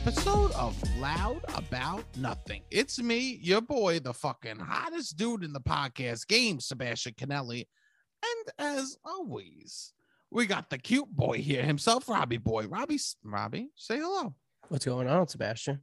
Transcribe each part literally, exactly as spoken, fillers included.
episode of Loud About Nothing. It's me, your boy, the fucking hottest dude in the podcast game, Sebastian Canelli. And as always, we got the cute boy here himself, Robbie Boy. Robbie, Robbie, say hello. What's going on, Sebastian?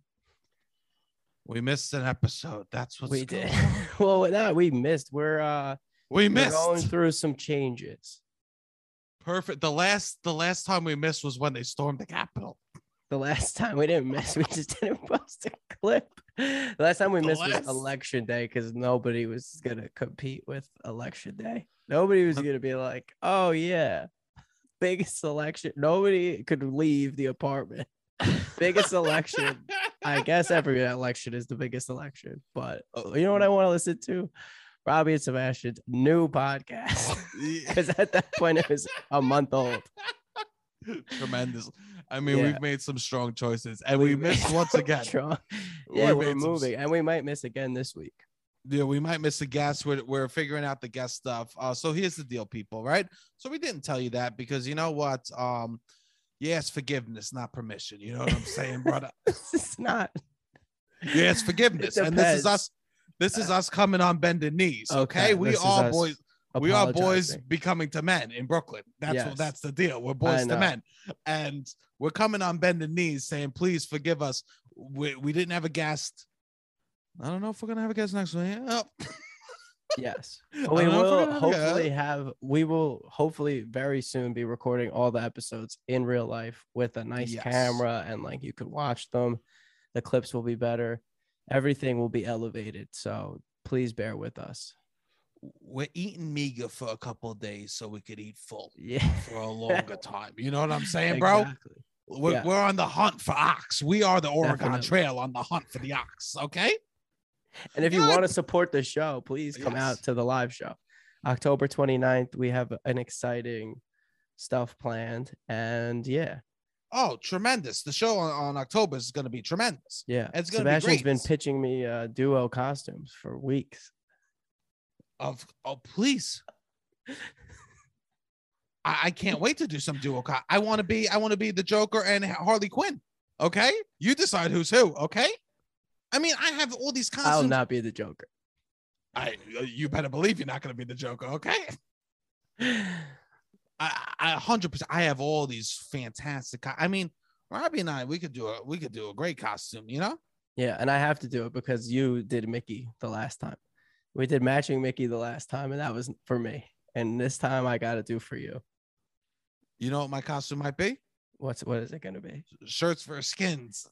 We missed an episode. That's what we did. Well, not we missed. We're uh, we missed we're going through some changes. Perfect. The last, the last time we missed was when they stormed the Capitol. The last time we didn't miss, we just didn't post a clip. The last time we The missed last... was election day because nobody was gonna compete with election day. Nobody was gonna be like, "Oh yeah, biggest election." Nobody could leave the apartment. Biggest election. I guess every election is the biggest election. But you know what I want to listen to? Robbie and Sebastian's new podcast. Because at that point it was a month old. Tremendous. I mean, Yeah. we've made some strong choices, and we, we missed once again. Strong. Yeah, we we're moving, some... and we might miss again this week. Yeah, we might miss a guest. We're, we're figuring out the guest stuff. Uh, so here's the deal, people, right? So we didn't tell you that because you know what? Um, yes, forgiveness, not permission. You know what I'm saying, brother? It's not. Yes, forgiveness, and this is us. This is us coming on bended knees. Okay, okay. we are boys. We are boys becoming to men in Brooklyn. That's yes. what that's the deal. We're boys to men, and we're coming on bended knees, saying, "Please forgive us. We we didn't have a guest. I don't know if we're gonna have a guest next week." Oh. Yes, we will hopefully have. We will hopefully very soon be recording all the episodes in real life with a nice yes. camera, and like you could watch them. The clips will be better. Everything will be elevated. So please bear with us. We're eating meager for a couple of days so we could eat full yeah. for a longer time. You know what I'm saying, bro? Exactly. We're, yeah. we're on the hunt for ox. We are the Oregon Definitely. Trail on the hunt for the ox. Okay. And if you Good. want to support the show, please come yes. out to the live show. October twenty-ninth, we have an exciting stuff planned. And yeah. Oh, tremendous. The show on, on October is going to be tremendous. Yeah. It's going Sebastian's to be great. been pitching me uh, duo costumes for weeks. Of oh please, I, I can't wait to do some duo. Co- I want to be I want to be the Joker and Harley Quinn. Okay, you decide who's who. Okay, I mean I have all these costumes. I'll not be the Joker. I you better believe you're not going to be the Joker. Okay, I a hundred percent. I have all these fantastic. Co- I mean, Robbie and I we could do a we could do a great costume. You know. Yeah, and I have to do it because you did Mickey the last time. We did matching Mickey the last time, and that was for me. And this time, I got to do for you. You know what my costume might be? What's what is it going to be? Shirts for skins.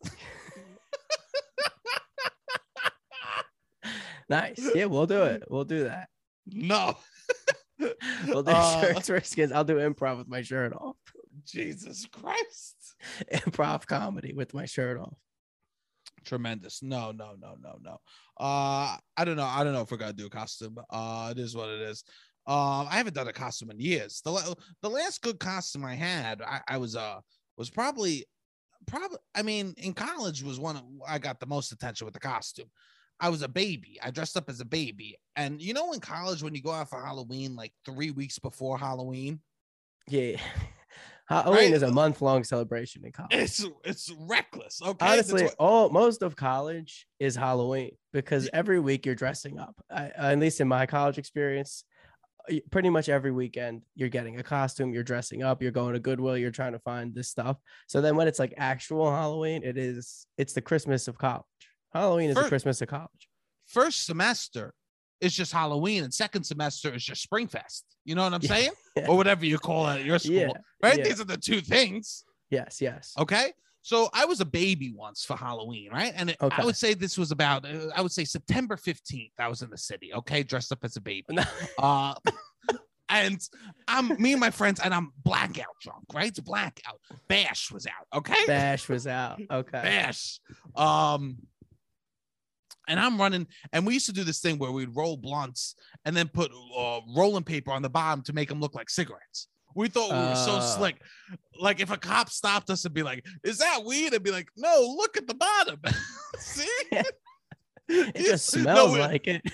Nice. Yeah, we'll do it. We'll do that. No. We'll do uh, shirts for skins. I'll do improv with my shirt off. Jesus Christ. Improv comedy with my shirt off. Tremendous. No, no, no, no, no. Uh, I don't know. I don't know if we're gonna do a costume. Uh, it is what it is. Um, I haven't done a costume in years. The the last good costume I had, I, I was uh was probably probably. I mean, in college was one of, I got the most attention with the costume. I was a baby. I dressed up as a baby, and you know, in college when you go out for Halloween, like three weeks before Halloween. Yeah. Halloween right? is a month-long celebration in college. It's it's reckless. Okay. Honestly, what... all most of college is Halloween because every week you're dressing up. I, at least in my college experience, pretty much every weekend you're getting a costume, you're dressing up, you're going to Goodwill, you're trying to find this stuff. So then when it's like actual Halloween, it is it's the Christmas of college. Halloween is first, the Christmas of college. First semester is just Halloween, and second semester is just Springfest. You know what I'm saying? Yeah. Or whatever you call it at your school, yeah. right? Yeah. These are the two things. Yes, yes. Okay. So I was a baby once for Halloween, right? And it, okay. I would say this was about, uh, I would say September fifteenth. I was in the city, okay, dressed up as a baby. uh, and I'm me and my friends, and I'm blackout drunk, right? It's blackout. Bash was out, okay? Bash was out, okay. Bash. Um, and I'm running, and we used to do this thing where we'd roll blunts and then put uh, rolling paper on the bottom to make them look like cigarettes. We thought we were uh, so slick. Like if a cop stopped us and be like, "Is that weed?" I'd be like, "No, look at the bottom." See, it just smells no, like it.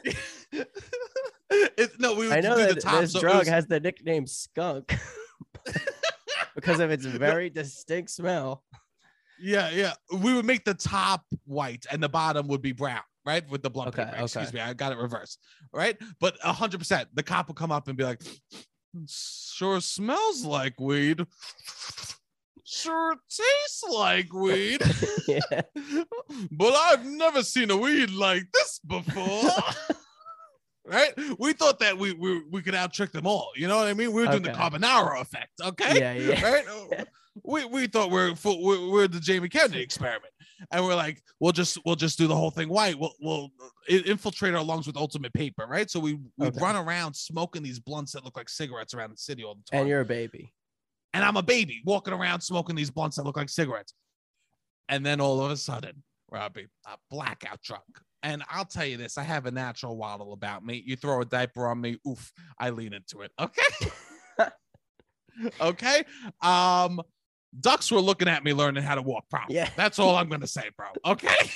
it. No, we. Would I know do that the top, this so drug was... has the nickname skunk because of its very distinct smell. Yeah, yeah. We would make the top white and the bottom would be brown, right? With the blunt Okay, paper. Excuse okay. me, I got it reversed, right? But a hundred percent, the cop would come up and be like, "Sure smells like weed. Sure tastes like weed, Yeah. but I've never seen a weed like this before." Right? We thought that we we, we could out trick them all. You know what I mean? We were doing the Okay. carbonara effect. Okay. Yeah, yeah. Right? We we thought we're full, we're, we're the Jamie Kennedy experiment, and we're like, we'll just we'll just do the whole thing white. We'll we'll infiltrate our lungs with ultimate paper, right? So we we Okay. run around smoking these blunts that look like cigarettes around the city all the time. And you're a baby. And I'm a baby walking around smoking these blunts that look like cigarettes. And then all of a sudden, Robbie, a blackout drunk. And I'll tell you this, I have a natural waddle about me. You throw a diaper on me, oof, I lean into it. Okay. Okay. Um, ducks were looking at me learning how to walk properly. Yeah. That's all I'm gonna say, bro. Okay.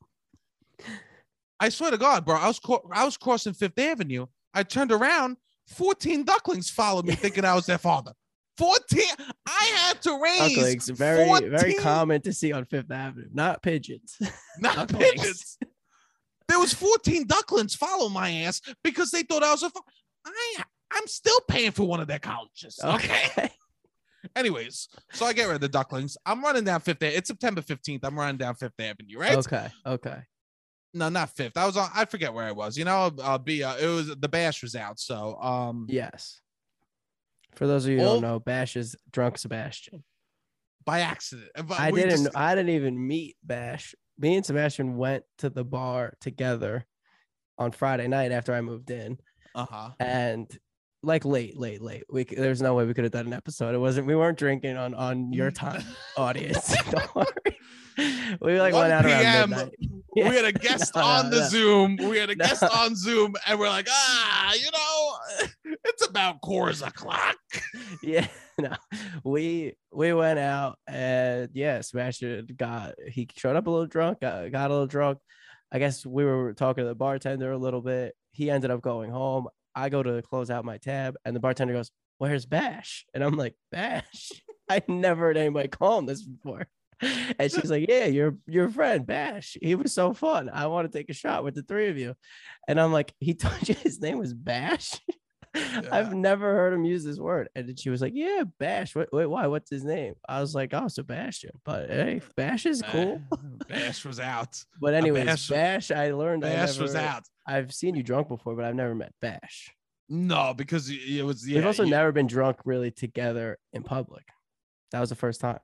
I swear to God, bro, I was co- I was crossing Fifth Avenue. I turned around, fourteen ducklings followed me, thinking I was their father. fourteen. I had to raise Ducklings, very fourteen, very common to see on Fifth Avenue, not pigeons. not Ducklings. pigeons. There was fourteen ducklings follow my ass because they thought I was a. Fa- I I'm still paying for one of their colleges. Okay. Okay. Anyways, so I get rid of the ducklings. I'm running down Fifth Avenue. It's September fifteenth. I'm running down Fifth Avenue, right? Okay. Okay. No, not Fifth. I was on. I forget where I was. You know, I'll, I'll be. Uh, it was the bash was out. So um, Yes. For those of you who Oh. don't know, Bash is drunk Sebastian. by accident. But I we didn't. just- I didn't even meet Bash. Me and Sebastian went to the bar together on Friday night after I moved in, uh-huh. and like late, late, late. We c- there's no way we could have done an episode. It wasn't. We weren't drinking on on your time, audience. Don't worry. We like went out one p.m. around midnight. We had a guest No, on no, the no. Zoom. We had a No. guest on Zoom, and we're like, ah, you know, it's about Coors o'clock. Yeah, no, we we went out and yeah, Sebastian got he showed up a little drunk, got, got a little drunk. I guess we were talking to the bartender a little bit. He ended up going home. I go to close out my tab, and the bartender goes, "Where's Bash?" And I'm like, "Bash? I never heard anybody call him this before." And she's like, "Yeah, your your friend Bash. He was so fun. I want to take a shot with the three of you." And I'm like, "He told you his name was Bash?" I've never heard him use this word. And then she was like, "Yeah, Bash. Wait, wait, why? What's his name?" I was like, "Oh, Sebastian." But hey, Bash is cool. Bash was out. But anyways, Bash- Bash, I learned. I Bash never, was out. I've seen you drunk before, but I've never met Bash. No, because it was. Yeah, We've also you- never been drunk really together in public. That was the first time.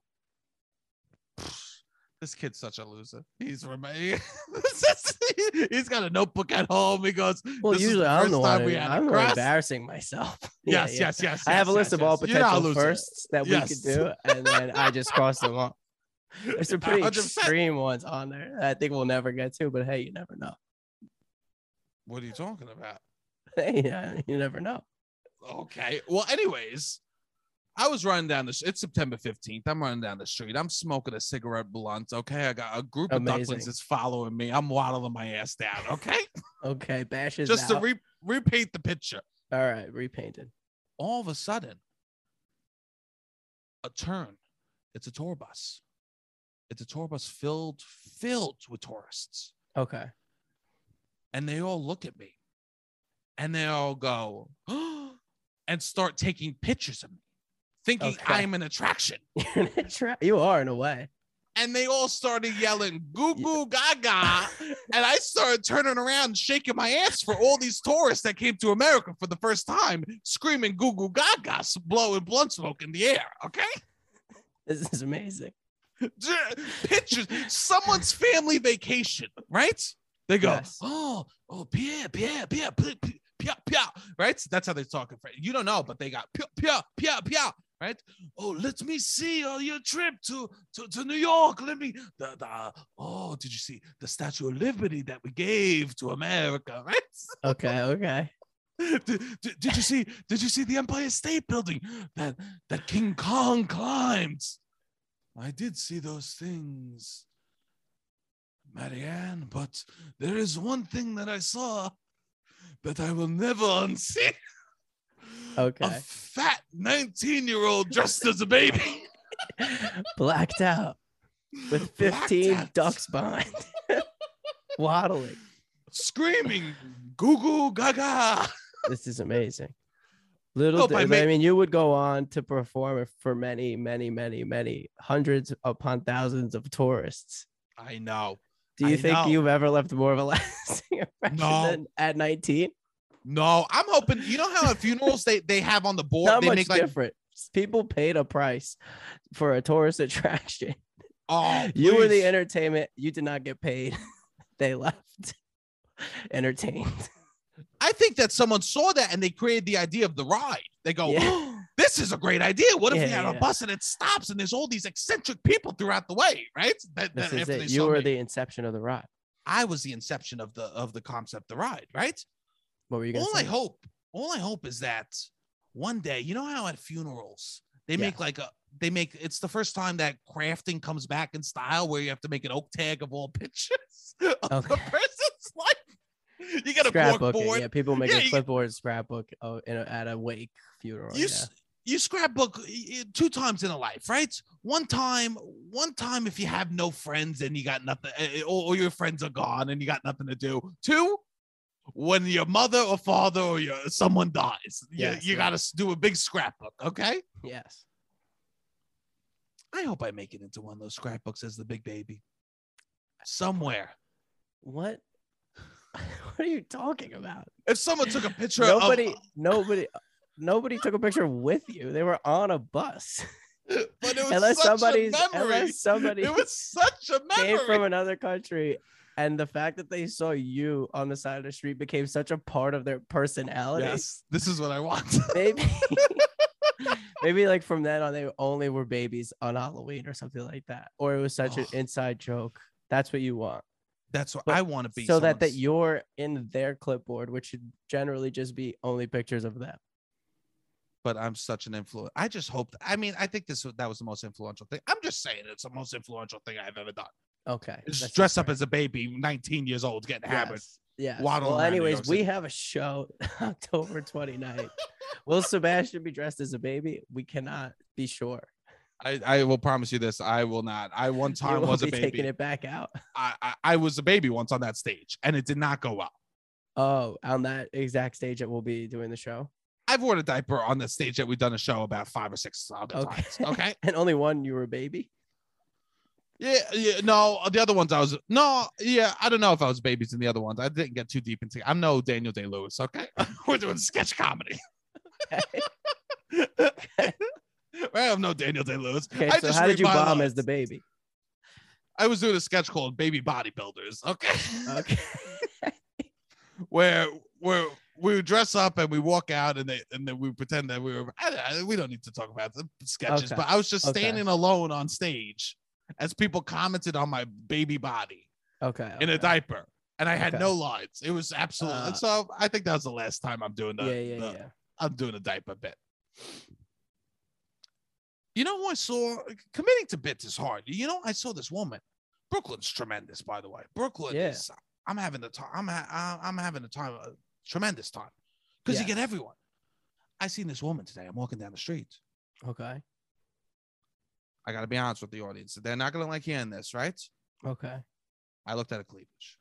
This kid's such a loser. He's remain. He's got a notebook at home. He goes. Well, "This is usually the I'm first the time one. we who- had a I'm the one cross." embarrassing myself. Yes, Yeah, yeah. yes, yes. I have a yes, list yes, of all yes. You're not a potential loser. firsts that we Yes. could do, and then I just cross them off. There's some pretty one hundred percent. extreme ones on there that I think we'll never get to, but hey, you never know. What are you talking about? Hey, uh, you never know. Okay. Well, anyways, I was running down the. Sh- it's September fifteenth. I'm running down the street. I'm smoking a cigarette blunt. Okay. I got a group of Amazing. ducklings that's following me. I'm waddling my ass down. Okay. Okay, Bash is Just to out. re- repaint the picture. All right, repainted. All of a sudden, a turn. It's a tour bus. It's a tour bus filled filled with tourists, Okay. and they all look at me, and they all go, and start taking pictures of me, thinking Okay. I'm an attraction. You're in a tra- you are in a way. And they all started yelling "goo goo gaga," and I started turning around and shaking my ass for all these tourists that came to America for the first time, screaming "goo goo gaga," blowing blunt smoke in the air. Okay. This is amazing. Pictures, someone's family vacation, right? They go, Yes. oh, oh, Pierre, Pierre, Pierre, Pierre, Pierre, Pierre, right? That's how they talk in French. You don't know, but they got Pierre, Pierre, Pierre, Pierre, right? Oh, let me see uh, your trip to, to, to New York. Let me, the, the, oh, did you see the Statue of Liberty that we gave to America, right? Okay, okay. Did, did, did you see, did you see the Empire State Building that, that King Kong climbed? I did see those things, Marianne, but there is one thing that I saw that I will never unsee. Okay. A fat nineteen-year-old dressed as a baby. Blacked out. with Black fifteen tats. ducks behind, waddling. Screaming, goo goo gaga. This is amazing. Little, Hope I I, made- mean, you would go on to perform for many, many, many, many hundreds upon thousands of tourists. I know. Do you I think know. you've ever left more of a lasting impression No. than at nineteen? No, I'm hoping. You know how at funerals they, they have on the board, Not they much make like, different. People paid a price for a tourist attraction. oh, You were the please. entertainment. You did not get paid. They left entertained. I think that someone saw that and they created the idea of the ride. They go, Yeah. this is a great idea. What if we Yeah, have yeah. a bus and it stops and there's all these eccentric people throughout the way, right? That, This that is after it. they You saw were me. the inception of the ride. I was the inception of the of the concept, the ride, right? What were you going All to I say? hope, all I hope is that one day, you know how at funerals they make Yes. like a they make it's the first time that crafting comes back in style where you have to make an oak tag of all pictures of Okay. the person's life. You got a Scrapbooking. corkboard. Yeah, people make Yeah, a you- clipboard scrapbook oh, in a, at a wake funeral. you yeah. s- you scrapbook y- two times in a life, right? One time, one time if you have no friends and you got nothing, eh, or, or your friends are gone and you got nothing to do. Two, when your mother or father or your someone dies, you, Yes, you yes. got to do a big scrapbook. Okay. Yes. I hope I make it into one of those scrapbooks as the big baby somewhere. What? What are you talking about? If someone took a picture Nobody, of, nobody, nobody took a picture with you. They were on a bus. but it was Unless such somebody's, a memory. unless somebody It was such a came memory. from another country, and the fact that they saw you on the side of the street became such a part of their personality. Yes, this is what I want. Maybe, maybe like from then on, they only were babies on Halloween or something like that, or it was such an Oh. inside joke. That's what you want. That's what But- I want to be. so that that someone's- you're in their clipboard, which should generally just be only pictures of them. but I'm such an influence. I just hope. I mean, I think this was- that was the most influential thing. I'm just saying it's the most influential thing I've ever done. Okay. Is that's dress just up great. as a baby, nineteen years old, getting hammered. Yes. Yes. waddling Well, around New anyways, York we City. have a show October twenty-ninth. Will Sebastian be dressed as a baby? We cannot be sure. I, I will promise you this. I will not. I one You time won't was a be taking baby. it back out. I, I I was a baby once on that stage, and it did not go well. Oh, on that exact stage that we'll be doing the show. I've worn a diaper on the stage that we've done a show about five or six other Okay. times. Okay. And only one you were a baby. Yeah, yeah, no, the other ones I was no, yeah, I don't know if I was babies in the other ones. I didn't get too deep into. I'm no Daniel Day Lewis, okay? We're doing sketch comedy. I'm no Daniel Day Lewis. Okay, I so just how read did you my bomb lines. as the baby? I was doing a sketch called Baby Bodybuilders, okay? Okay. where where we would dress up and we walk out and they and then we pretend that we were. I, I, we don't need to talk about the sketches, Okay. but I was just Okay. standing alone on stage as people commented on my baby body. Okay. in a okay. diaper, and I had Okay. no lines. It was absolutely. Uh, so I think that was the last time I'm doing the. Yeah, yeah, the- yeah. I'm doing a diaper bit. You know who I saw committing to bits is hard. You know, I saw this woman. Brooklyn's tremendous, by the way. Brooklyn Yeah. is. I'm having the time. I'm ha- I'm having a time, a tremendous time, because you Yes. get everyone. I seen this woman today. I'm walking down the street. Okay. I got to be honest with the audience. They're not gonna like hearing this, right? Okay. I looked at a cleavage.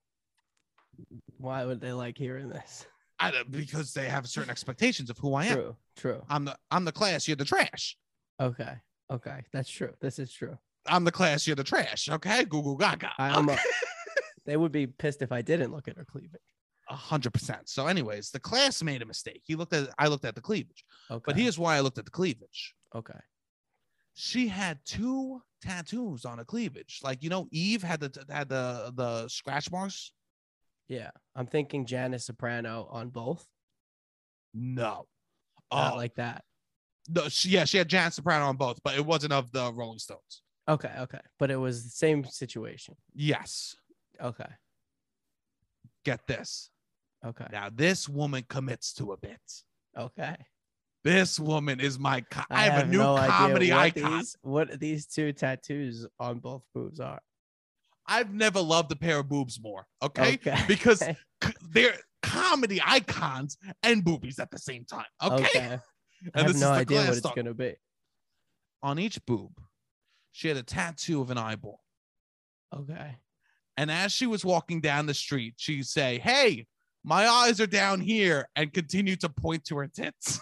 Why would they like hearing this? I don't- because they have certain expectations of who I am. True. True. I'm the I'm the class. You're the trash. Okay. Okay. That's true. This is true. I'm the class. You're the trash. Okay, Google Gaga. I am. A, they would be pissed if I didn't look at her cleavage. A hundred percent. So, anyways, the class made a mistake. He looked at. I looked at the cleavage, Okay. but here's why I looked at the cleavage. Okay. She had two tattoos on a cleavage. Like, you know, Eve had the had the the scratch marks. Yeah. I'm thinking Janice Soprano on both. No. Not Oh, like that. no, she, yeah, she had Jan Soprano on both, but it wasn't of the Rolling Stones. Okay. Okay. But it was the same situation. Yes. Okay. Get this. Okay. Now, this woman commits to a bit. Okay. This woman is my. Co- I, have, a new no idea comedy what icon. These, what these two tattoos on both boobs are. I've never loved a pair of boobs more. Okay, Okay. because Okay. c- they're comedy icons and boobies at the same time. Okay, Okay. I and have this no is the idea what class it's talk. gonna be. On each boob, She had a tattoo of an eyeball. Okay. And as she was walking down the street, she'd say, "Hey, my eyes are down here," and continue to point to her tits.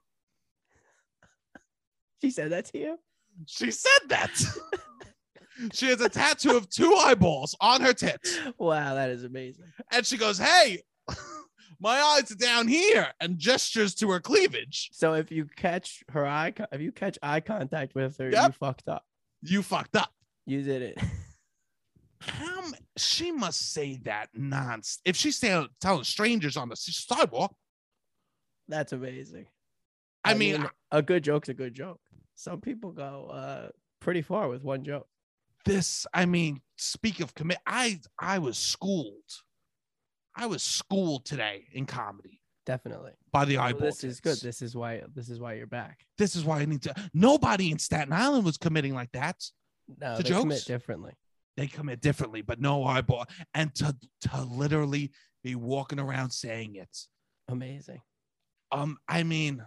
She said that to you? She said that. She has a tattoo of two eyeballs on her tits. Wow, that is amazing. And she goes, "Hey, my eyes are down here," and gestures to her cleavage. So if you catch her eye, co- if you catch eye contact with her, Yep. you fucked up. You fucked up. You did it. How m- she must say that nonsense. If she's saying, telling strangers on the sidewalk, That's amazing. I, mean, a good joke's a good joke. Some people go uh, pretty far with one joke. this, I mean, speak of commit, I I was schooled. I was schooled today in comedy Definitely. by the Well, eyeball. this is good. tits. This is why. This is why you're back. This is why I need to. Nobody in Staten Island was committing like that. No, The they commit jokes? differently. They commit differently, but no eyeball. And to to literally be walking around saying it. Amazing. Um, I mean,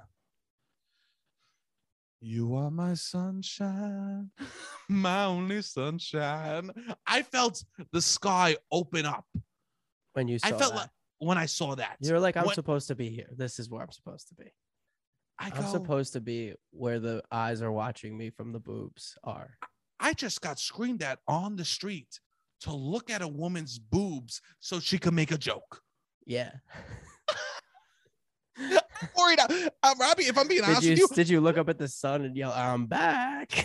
you are my sunshine, my only sunshine. I felt the sky open up. When you saw I felt that. like when I saw that. You're like, I'm When- supposed to be here. This is where I'm supposed to be. I I'm go, supposed to be where the eyes are watching me from the boobs are. I just got screamed at on the street to look at a woman's boobs so she could make a joke. Yeah. I'm worried. Uh, Robbie, if I'm being Did honest you, with you, did you look up at the sun and yell, I'm back?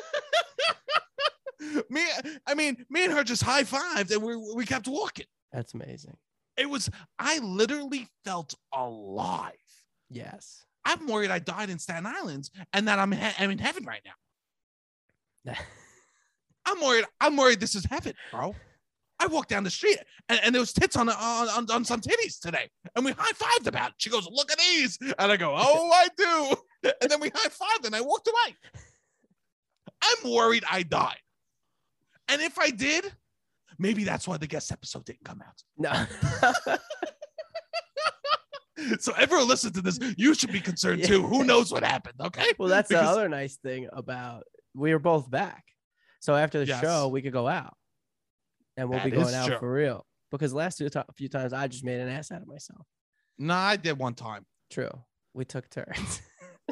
me, I mean, me and her just high fived and we we kept walking. That's amazing. It was, I literally felt alive. Yes. I'm worried I died in Staten Island and that I'm, he- I'm in heaven right now. I'm worried. I'm worried this is heaven, bro. I walked down the street and, and there was tits on, on, on, on some titties today. And we high-fived about it. She goes, "Look at these." And I go, "Oh, I do." And then we high-fived and I walked away. I'm worried I died. And if I did, maybe that's why the guest episode didn't come out. No. So everyone listen to this. You should be concerned Yeah. too. Who knows what happened? Okay. Well, that's Because- the other nice thing about we were both back. So after the Yes. show, we could go out and we'll That be going is out true. for real. Because last few, ti- few times I just made an ass out of myself. No, I did one time. True. We took turns.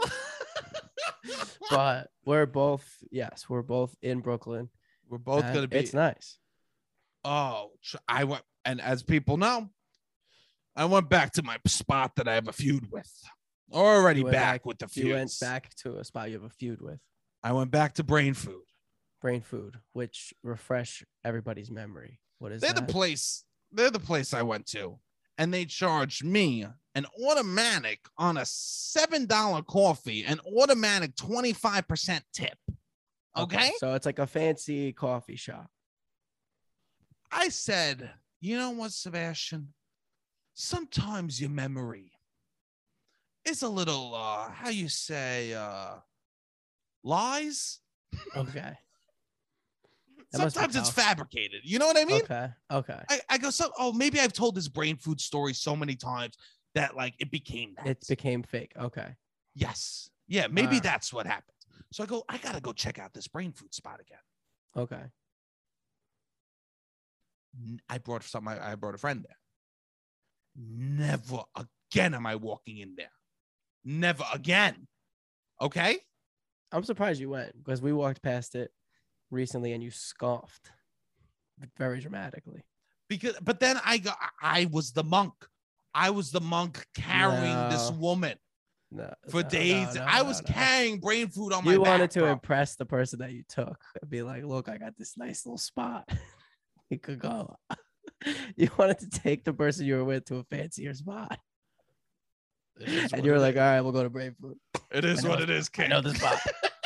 But we're both, yes, we're both in Brooklyn. We're both and gonna be. It's nice. Oh, tr- I went, and as people know, I went back to my spot that I have a feud with. Already You went back back- with the You feuds. went back to a spot you have a feud with. I went back to Brain Food. Brain Food, which refresh everybody's memory. What is They're that? the place. They're the place I went to, and they charged me an automatic on a seven dollar coffee, an automatic twenty five percent tip. Okay. So it's like a fancy coffee shop. I said, "You know what, Sebastian? Sometimes your memory is a little, uh, how you say, uh, lies. Okay. That must be Sometimes it's tough. fabricated. You know what I mean? Okay. Okay. I, I go, so, oh, maybe I've told this Brain Food story so many times that like it became that. It became fake. Okay. Yes. Yeah, maybe Ah. that's what happened. So I go, I gotta go check out this Brain Food spot again. Okay. N- I brought some. I I brought a friend there. Never again am I walking in there. Never again. Okay. I'm surprised you went because we walked past it recently and you scoffed very dramatically. Because, but then I go. I I was the monk. I was the monk carrying this No. woman No. for no, days. no, no, I no, was no. carrying Brain Food on my You back. wanted to bro. impress the person that you took and be like, look, I got this nice little spot. You could go. You wanted to take the person you were with to a fancier spot. It is And what you were it like, is. all right, we'll go to Brave Food. It is I know what it- it is, I kid. know the spot.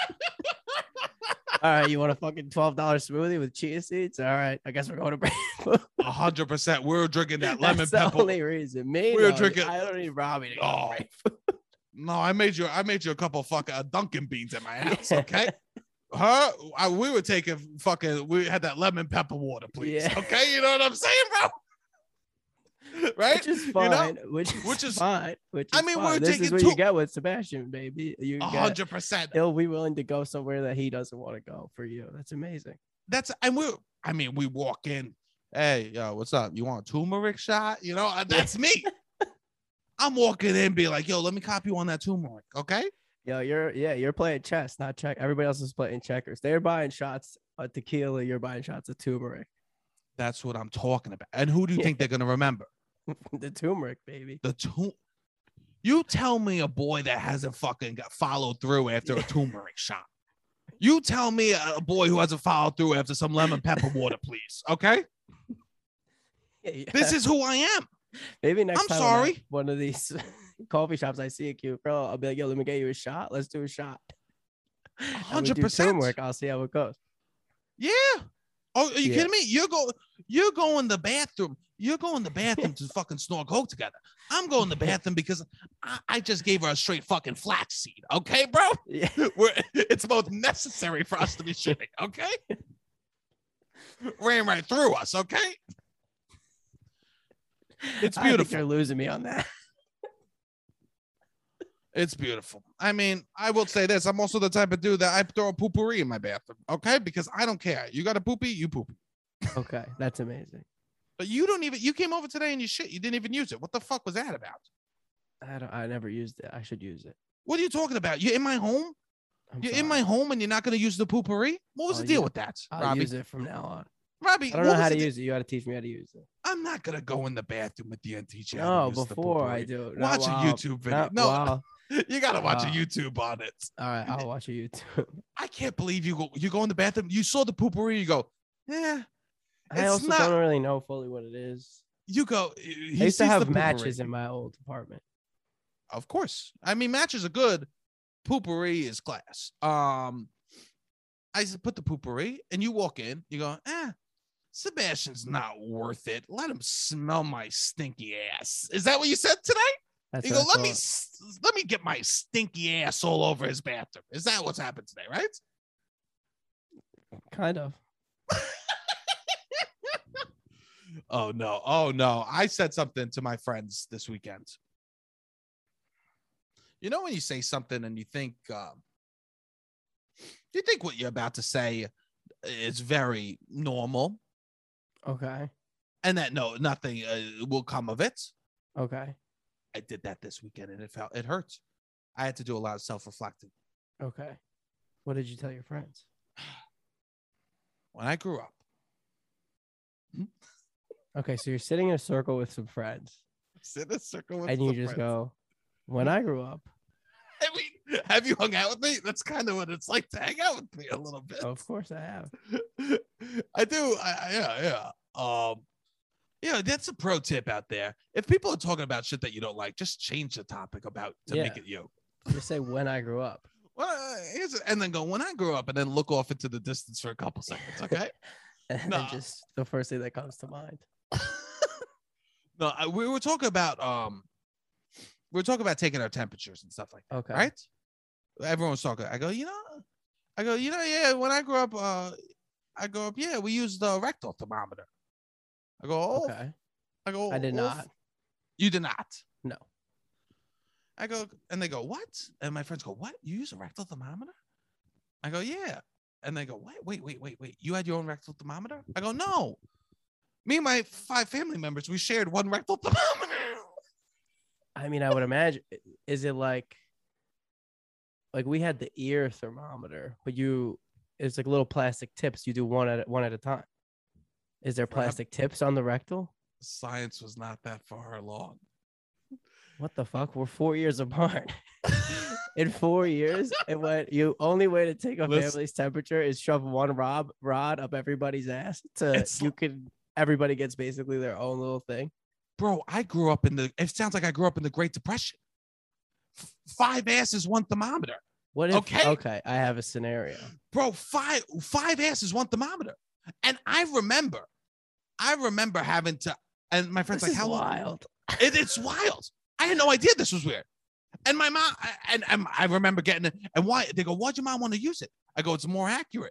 All right, you want a fucking twelve dollar smoothie with chia seeds? All right, I guess we're going to Brave Food. A hundred percent. We're drinking that lemon That's the pepper. only reason. Me, We were no, drinking- I don't need Robbie to go Oh. to Brave Food. No, I made you. I made you a couple fucking uh, Dunkin' beans at my house. Yeah. Okay. Her, I, we were taking fucking. We had that lemon pepper water, please. Yeah. Okay, you know what I'm saying, bro? right? Which is You fine. know? Which is Which is- fine. Which is I mean, fine. we're This taking is what two- you get with Sebastian, baby. You A get hundred percent. he'll be willing to go somewhere that he doesn't want to go for you. That's amazing. That's and we're. I mean, we walk in. Hey, yo, what's up? You want a turmeric shot? You know, uh, that's me. I'm walking in, be like, yo, let me copy you on that turmeric, okay? Yo, you're yeah, you're playing chess, not check. Everybody else is playing checkers. They're buying shots of tequila. You're buying shots of turmeric. That's what I'm talking about. And who do you think they're gonna remember? The turmeric, baby. The tu- You tell me a boy that hasn't fucking got followed through after a turmeric shot. You tell me a boy who hasn't followed through after some lemon pepper water, please. Okay? Yeah, yeah. This is who I am. Maybe next I'm time I'm at sorry. one of these coffee shops, I see a cute girl. I'll be like, yo, let me get you a shot. Let's do a shot. A And we hundred do percent. turmeric. I'll see how it goes. Yeah. Oh, are you Yeah. kidding me? You're go you're going to the bathroom. You're going to the bathroom to fucking snort coke together. I'm going to the bathroom because I, I just gave her a straight fucking flaxseed. Okay, bro? Yeah. We're, it's both necessary for us to be shitting. Okay? Ran right through us. Okay? It's I think beautiful. you're losing me on that. It's beautiful. I mean, I will say this. I'm also the type of dude that I throw a poopery in my bathroom. Okay? Because I don't care. You got a poopy, you poopy. Okay, that's amazing. But you don't even, you came over today and you shit. You didn't even use it. What the fuck was that about? I don't. I never used it. I should use it. What are you talking about? You're in my home? I'm You're sorry. in my home and you're not going to use the poopery? What was I'll the deal use- with that, I'll Robbie? use it from now on. Robbie, I don't what know how was to the de- use it. You got to teach me how to use it. I'm not going to go in the bathroom with you and teach you how No, to use the before I poopery. do. it. Watch Not a while- YouTube video. not No, while- you got to watch a Uh, YouTube on it. All right, I'll watch a YouTube. I can't believe you go, you go in the bathroom. You saw the poopery. You go, yeah. I It's also not- don't really know fully what it is. You go. I He used to sees have the poopery. matches in my old apartment. Of course. I mean, matches are good. Poopery is class. Um, I s- put the poopery and you walk in, you go, eh, Sebastian's not worth it. Let him smell my stinky ass. Is that what you said today? That's You what go, I let me thought. s- let me get my stinky ass all over his bathroom. Is that what's happened today, right? Kind of. Oh no. Oh no. I said something to my friends this weekend. You know when you say something and you think um, you think what you're about to say is very normal Okay. and that no nothing uh, will come of it. Okay. I did that this weekend and it felt it hurt. I had to do a lot of self-reflecting. Okay. What did you tell your friends? When I grew up, Okay, so you're sitting in a circle with some friends, sit in a circle with and you some just friends. go, "When I grew up." I mean, have you hung out with me? That's kind of what it's like to hang out with me a little bit. Of course, I have. I do. I, I- yeah, yeah. Um, yeah, that's a pro tip out there. If people are talking about shit that you don't like, just change the topic about to make Yeah. it you. Just say when I grew up. Well, uh, here's and then go when I grew up, and then look off into the distance for a couple seconds. Okay. And No. then just the first thing that comes to mind. No, I, we were talking about um, we were talking about taking our temperatures and stuff like that. Okay. Right? Everyone was talking. I go, you know, I go, you know, yeah. When I grew up, uh, I go up, yeah. We used the rectal thermometer. I go, oh, Okay. I go, I did oh, not. You did not. No. I go, and they go, what? And my friends go, what? You use a rectal thermometer? I go, yeah. And they go, wait, wait, wait, wait, wait. You had your own rectal thermometer? I go, no. Me and my five family members, we shared one rectal thermometer. I mean, I would imagine. Is it like, like we had the ear thermometer, but you, it's like little plastic tips. You do one at one at a time. Is there Rob- plastic tips on the rectal? Science was not that far along. What the fuck? We're four years apart. In four years, it went. You only way to take a Listen- family's temperature is shove one rob rod up everybody's ass. To It's you like- can. Everybody gets basically their own little thing. Bro, I grew up in the, it sounds like I grew up in the Great Depression. F- five asses, one thermometer. What if? Okay. Okay, I have a scenario. Bro, five five asses, one thermometer. And I remember, I remember having to, and my friend's This like, is how long? wild. It, it's wild. I had no idea this was weird. And my mom, and, and I remember getting it. And why? They go, why'd your mom want to use it? I go, it's more accurate.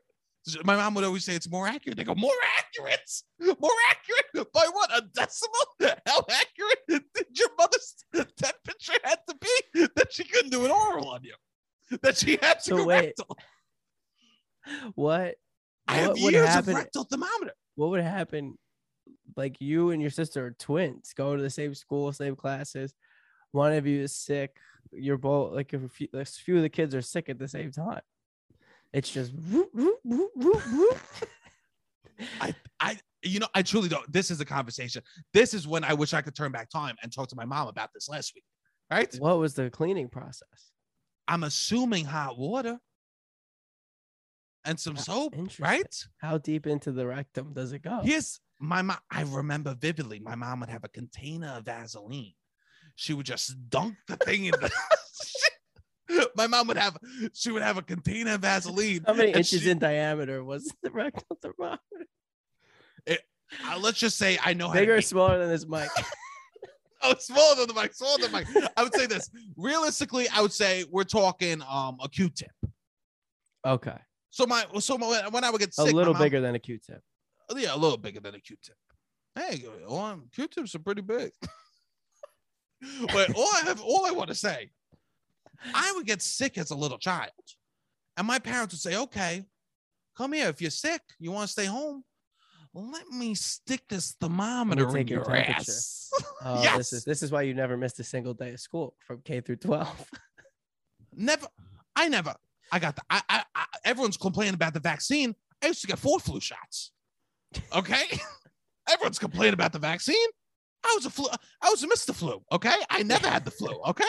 My mom would always say it's more accurate. They go, more accurate? More accurate? By what? A decimal? How accurate did your mother's temperature have to be that she couldn't do an oral on you? That she had to So go wait. rectal? What? I have What would years of happen? rectal thermometer. What would happen? Like you and your sister are twins, go to the same school, same classes. One of you is sick. You're both like a few, a few of the kids are sick at the same time. It's just whoop, whoop, whoop, whoop, whoop. I, I, you know, I truly don't. This is a conversation. This is when I wish I could turn back time and talk to my mom about this last week. Right? What was the cleaning process? I'm assuming hot water and some soap, Interesting. right? How deep into the rectum does it go? Here's my mom. I remember vividly. My mom would have a container of Vaseline. She would just dunk the thing in the. My mom would have. She would have a container of Vaseline. How many inches she, in diameter was the rectal thermometer? It, uh, let's just say I know how. Bigger to or smaller than this mic? Oh, smaller than the mic. Smaller than the mic. I would say this. Realistically, I would say we're talking um a Q-tip. Okay. So my so my, when I would get A sick, little my mom, bigger than a Q-tip. Yeah, a little bigger than a Q-tip. Hey, on Q-tips are pretty big. But all I have, all I want to say, I would get sick as a little child, and my parents would say, "Okay, come here. If you're sick, you want to stay home. Let me stick this thermometer in your, your ass." Oh, Yes. this is this is why you never missed a single day of school from K through twelve. Never. I never. I got the. I, I, I. Everyone's complaining about the vaccine. I used to get four flu shots. Okay. Everyone's complaining about the vaccine. I was a flu. I was a Mister Flu. Okay. I never had the flu. Okay.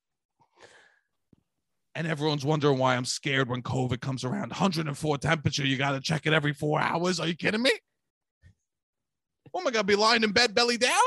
And everyone's wondering why I'm scared when COVID comes around. one hundred four temperature. You got to check it every four hours. Are you kidding me? Oh my God. Be lying in bed, belly down.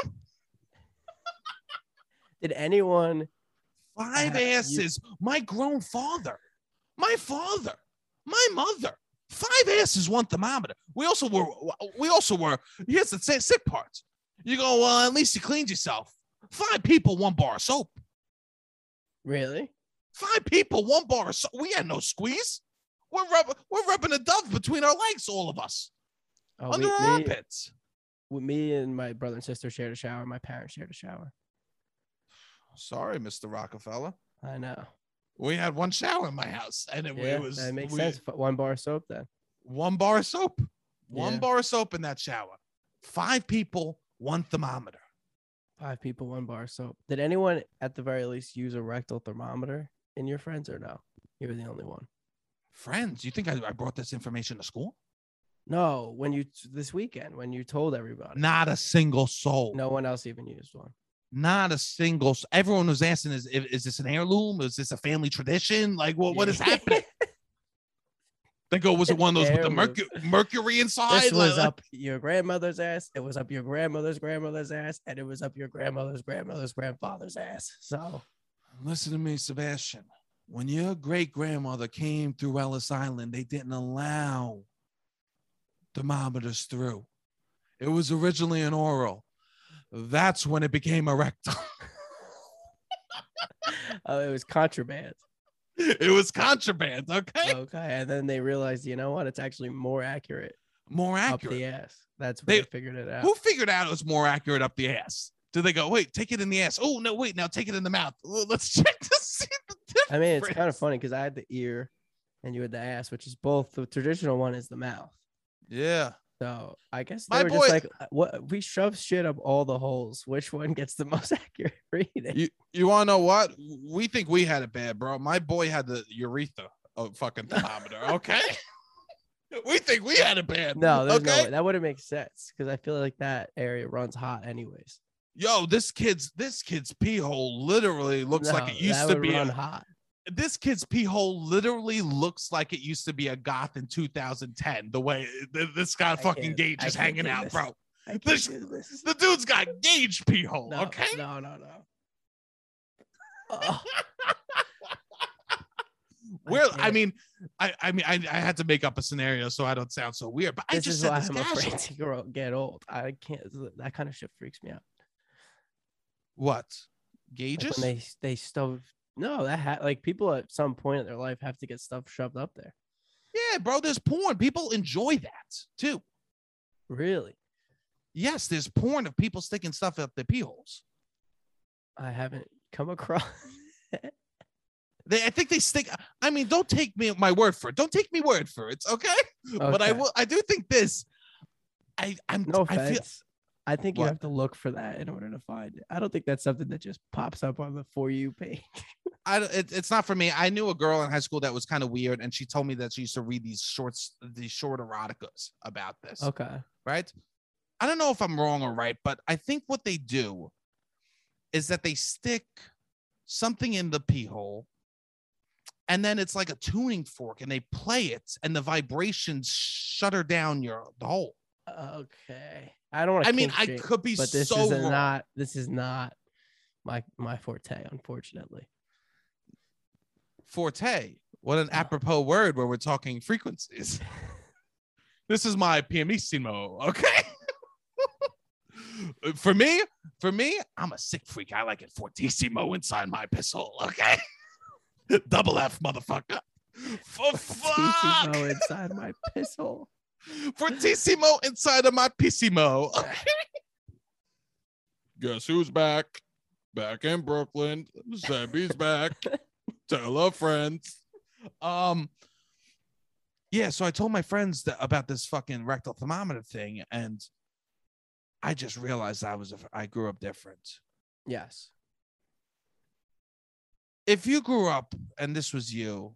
Did anyone? Five uh, asses. You... My grown father. My father. My mother. Five asses, one thermometer. We also were. We also were. Here's the sick part. You go, well, at least you cleaned yourself. Five people, one bar of soap. Really? Five people, one bar of soap. We had no squeeze. We're rubbing, we're rubbing a dove between our legs, all of us. Oh, under we, our me, armpits. With me and my brother and sister shared a shower. My parents shared a shower. Sorry, Mister Rockefeller. I know. We had one shower in my house, and it, yeah, it was. That makes we, sense. One bar of soap, then. One bar of soap. One yeah. bar of soap in that shower. Five people, one thermometer. Five people, one bar of soap. Did anyone at the very least use a rectal thermometer in your friends, or no? You were the only one. Friends? You think I, I brought this information to school? No, when you this weekend, when you told everybody. Not a single soul. No one else even used one. Not a single. Everyone was asking, "Is is this an heirloom? Is this a family tradition? Like, what? What is happening?" They go, "Was it one of those with the mercury, mercury inside?" This was like, up your grandmother's ass. It was up your grandmother's grandmother's ass, and it was up your grandmother's grandmother's grandfather's ass. So, listen to me, Sebastian. When your great grandmother came through Ellis Island, they didn't allow thermometers through. It was originally an oral. That's when it became a rectal. Oh, it was contraband. It was contraband, okay? Okay, and then they realized, you know what? It's actually more accurate. More accurate. Up the ass. That's when they, they figured it out. Who figured out it was more accurate up the ass? Did they go, wait, take it in the ass? Oh, no, wait, now take it in the mouth. Well, let's check to see the difference. I mean, it's kind of funny because I had the ear and you had the ass, which is both. The traditional one is the mouth. Yeah. So I guess My they were boy, just like, what? We shove shit up all the holes. Which one gets the most accurate reading? You, you want to know what? We think we had it bad, bro. My boy had the urethra of fucking thermometer, okay? We think we had it bad. No, there's okay? no way. That wouldn't make sense because I feel like that area runs hot anyways. Yo, this kid's this kid's pee hole literally looks No, like it used that to would be run a, hot. This kid's pee hole literally looks like it used to be a goth in two thousand ten. The way th- this guy fucking Gage is hanging out, this. bro. I can't This, do this. the dude's got Gage pee hole. No, okay. No, no, no. Oh. Where I, I mean, I I mean, I, I had to make up a scenario so I don't sound so weird. But this I just is said why this I'm casual. afraid to grow, get old. I can't. That kind of shit freaks me out. What? Like Gauges? when they they stuff. No, that ha- like people at some point in their life have to get stuff shoved up there. Yeah, bro, there's porn. People enjoy that too. Really? Yes, there's porn of people sticking stuff up their pee holes. I haven't come across. They, I think they stick. I mean, don't take me my word for it. Don't take me word for it, okay? okay. But I will. I do think this. I I'm. No I offense. feel. I think you What? have to look for that in order to find it. I don't think that's something that just pops up on the For You page. I it, it's not for me. I knew a girl in high school that was kind of weird, and she told me that she used to read these shorts, these short eroticas about this. Okay. Right. I don't know if I'm wrong or right, but I think what they do is that they stick something in the pee hole, and then it's like a tuning fork, and they play it, and the vibrations shutter down your the hole. Okay. I don't want to. I mean, I could be but this so is wrong. not. This is not my my forte, unfortunately. Forte. What an Oh. apropos word when we're talking frequencies. This is my pianissimo, okay? for me, for me, I'm a sick freak. I like it fortissimo inside my pistol, okay? Double F, motherfucker. For fuck. Fortissimo inside my pistol. Fortissimo inside of my pissimo. Okay? Guess who's back? Back in Brooklyn. Zebby's back. Tell our friends. Um, yeah, so I told my friends that, about this fucking rectal thermometer thing, and I just realized I was a, I grew up different. Yes. If you grew up and this was you,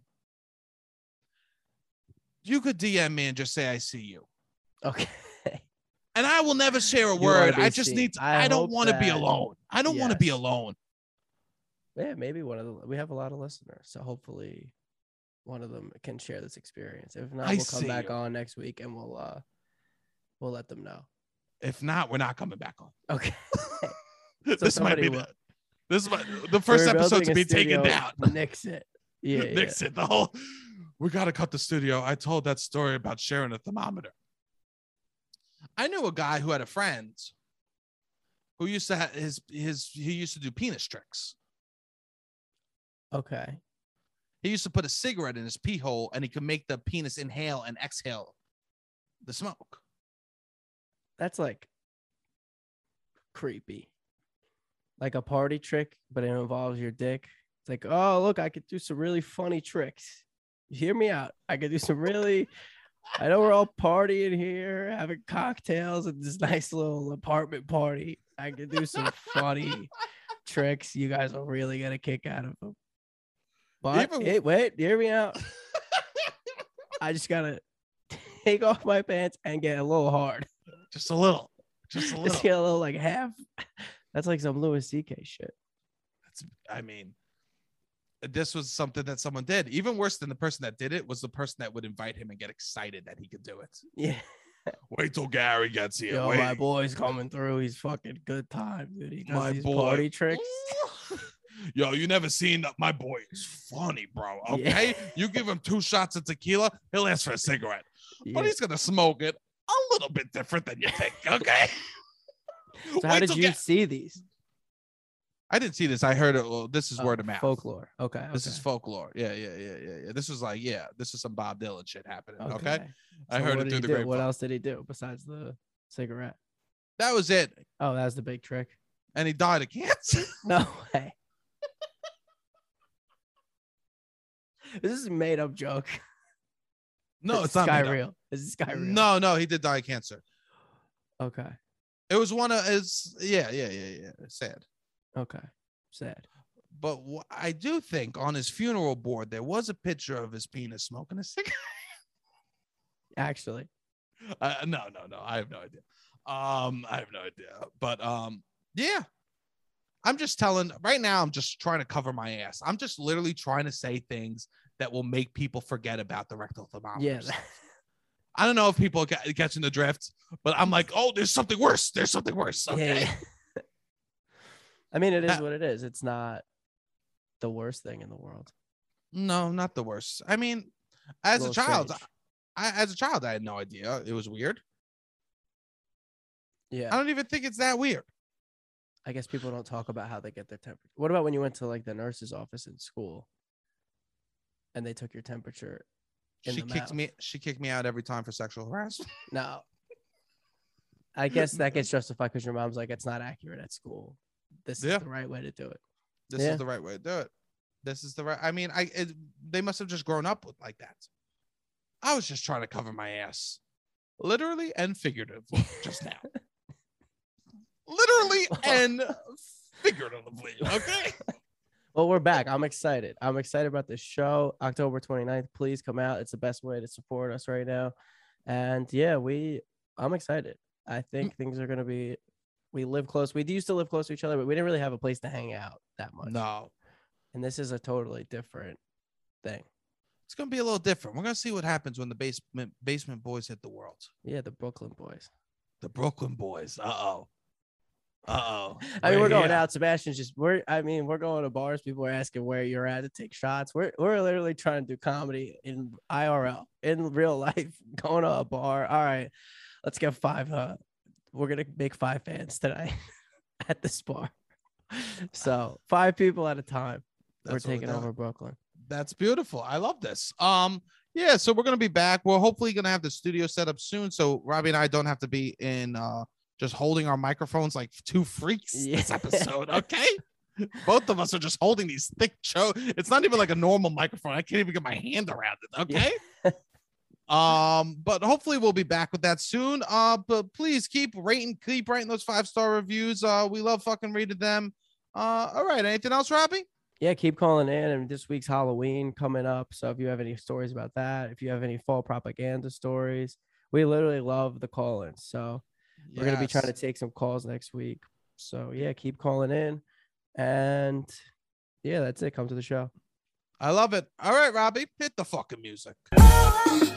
you could D M me and just say I see you. Okay. And I will never share a You wanna word. be I just seen. need to, I I, don't hope want to be that- alone. I don't want to be Yes. alone. Yeah, maybe one of the. We have a lot of listeners, so hopefully, one of them can share this experience. If not, I we'll come see back you. on next week and we'll uh, we'll let them know. If not, we're not coming back on. Okay. this might be somebody the, will- this might the first We're episode building to a be taken studio, down. Nix it. Yeah. yeah. Nix it. The whole we gotta cut the studio. I told that story about sharing a thermometer. I knew a guy who had a friend who used to have his his he used to do penis tricks. Okay. He used to put a cigarette in his pee hole and he could make the penis inhale and exhale the smoke. That's like creepy. Like a party trick, but it involves your dick. It's like, oh, look, I could do some really funny tricks. Hear me out. I could do some really. I know we're all partying here, having cocktails at this nice little apartment party. I could do some funny tricks. You guys are really gonna kick out of them. But Even- hey, wait, hear me out. I just gotta take off my pants and get a little hard. Just a little. Just a Just little. get a little like half. That's like some Louis C K shit. That's, I mean, this was something that someone did. Even worse than the person that did it was the person that would invite him and get excited that he could do it. Yeah. Wait till Gary gets here. Yo, Wait. my boy's coming through. He's fucking good time, dude. He does My these boy. party tricks. Yo, you never seen that? My boy is funny, bro. Yeah. Okay, you give him two shots of tequila, he'll ask for a cigarette, Yeah. but he's gonna smoke it a little bit different than you think. Okay. So how Wait did till you Ga- see these? I didn't see this. I heard it. Well, this is Oh, word of mouth. Folklore. Okay. This okay. is folklore. Yeah, yeah, yeah, yeah, yeah. This was like, yeah, this is some Bob Dylan shit happening. Okay. I So heard what it did through he the do? grapevine. What else did he do besides the cigarette? That was it. Oh, that was the big trick. And he died of cancer. No way. This is a made up joke. No, Is it's this not guy made up. real. Is this guy real? No, no, he did die of cancer. Okay. It was one of his. Yeah, yeah, yeah, yeah. Sad. Okay. Sad. But wh- I do think on his funeral board there was a picture of his penis smoking a cigarette. Actually. Uh, no, no, no. I have no idea. Um, I have no idea. But um, yeah. I'm just telling right now. I'm just trying to cover my ass. I'm just literally trying to say things that will make people forget about the rectal thermometer. Yeah. stuff. I don't know if people are catching the drift, but I'm like, oh, there's something worse. There's something worse. Okay. Yeah. yeah. I mean, it is Uh, what it is. It's not the worst thing in the world. No, not the worst. I mean, as a Little child, strange. I, as a child, I had no idea. It was weird. Yeah. I don't even think it's that weird. I guess people don't talk about how they get their temperature. What about when you went to like the nurse's office in school and they took your temperature? in She the kicked mouth. me. She kicked me out every time for sexual harassment. No. I guess that gets justified because your mom's like, it's not accurate at school. This Yeah. is the right way to do it. This Yeah. is the right way to do it. This is the right. I mean, I it, they must have just grown up with like that. I was just trying to cover my ass, literally and figuratively, just now. Literally and figuratively. Okay. Well, we're back. I'm excited. I'm excited about this show. October twenty-ninth. Please come out. It's the best way to support us right now. And yeah, we I'm excited. I think things are gonna be we live close. We used to live close to each other, but we didn't really have a place to hang out that much. No, And this is a totally different thing. it's gonna be a little different. We're gonna see what happens when the basement basement boys hit the world. Yeah, the Brooklyn boys. The Brooklyn boys. Uh oh. Uh oh. I mean, we're going out. Sebastian's just we're. I mean, we're going to bars. People are asking where you're at to take shots. We're we're literally trying to do comedy in I R L, in real life. Going to a bar. All right, let's get five. Uh, we're gonna make five fans tonight at this bar. So five people at a time. That's we're what we're taking doing. over Brooklyn. That's beautiful. I love this. Um, yeah. So we're gonna be back. We're hopefully gonna have the studio set up soon, so Robbie and I don't have to be in. Uh, just holding our microphones like two freaks Yeah. this episode, okay? Both of us are just holding these thick cho. It's not even like a normal microphone. I can't even get my hand around it, okay? um, but hopefully we'll be back with that soon. Uh, but please keep rating, keep writing those five-star reviews. Uh, we love fucking reading them. Uh, all right. Anything else, Robbie? Yeah, keep calling in. And this week's Halloween coming up. So if you have any stories about that, if you have any fall propaganda stories, we literally love the call-ins. So we're going to be trying to take some calls next week. So, yeah, keep calling in. And, yeah, that's it. Come to the show. I love it. All right, Robbie, hit the fucking music.